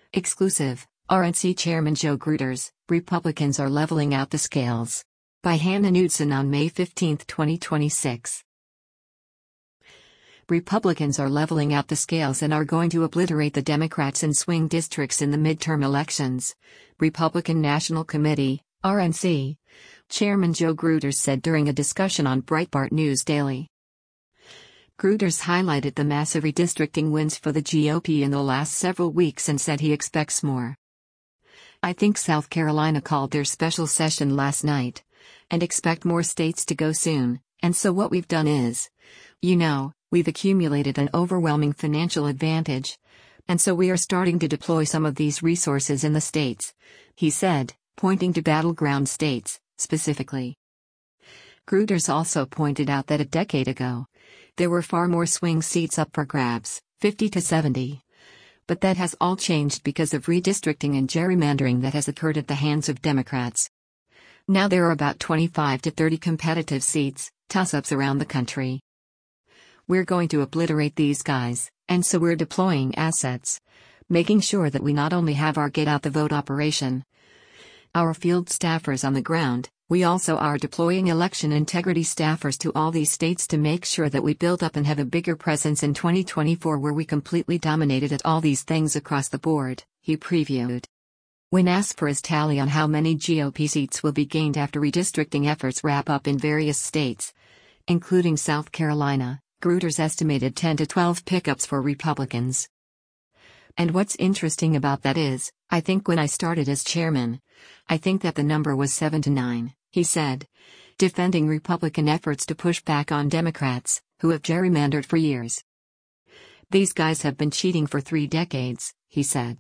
Exclusive, RNC Chairman Joe Gruters, Republicans are leveling out the scales. By Hannah Knudsen on May 15, 2026. Republicans are leveling out the scales and are going to obliterate the Democrats in swing districts in the midterm elections, Republican National Committee, RNC, Chairman Joe Gruters said during a discussion on Breitbart News Daily. Gruters highlighted the massive redistricting wins for the GOP in the last several weeks and said he expects more. I think South Carolina called their special session last night, and expect more states to go soon, and so what we've done is, we've accumulated an overwhelming financial advantage, and so we are starting to deploy some of these resources in the states, he said, pointing to battleground states, specifically. Gruters also pointed out that a decade ago, there were far more swing seats up for grabs, 50 to 70. But that has all changed because of redistricting and gerrymandering that has occurred at the hands of Democrats. Now there are about 25 to 30 competitive seats, toss-ups around the country. We're going to obliterate these guys, and so we're deploying assets, making sure that we not only have our get-out-the-vote operation, our field staffers on the ground, we also are deploying election integrity staffers to all these states to make sure that we build up and have a bigger presence in 2024 where we completely dominated at all these things across the board, he previewed. When asked for his tally on how many GOP seats will be gained after redistricting efforts wrap up in various states, including South Carolina, Gruters estimated 10 to 12 pickups for Republicans. And what's interesting about that is, I think when I started as chairman, I think that the number was 7 to 9, he said, defending Republican efforts to push back on Democrats, who have gerrymandered for years. These guys have been cheating for 3 decades, he said.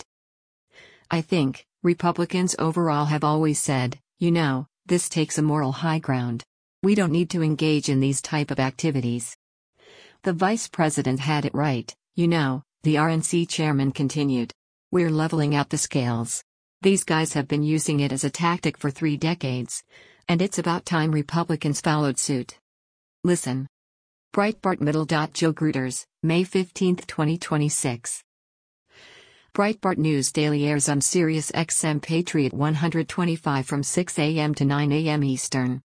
I think, Republicans overall have always said, this takes a moral high ground. We don't need to engage in these type of activities. The vice president had it right, the RNC chairman continued. We're leveling out the scales. These guys have been using it as a tactic for 3 decades, and it's about time Republicans followed suit. Listen. Breitbart Middle. Joe Gruters, May 15, 2026. Breitbart News Daily airs on Sirius XM Patriot 125 from 6 a.m. to 9 a.m. Eastern.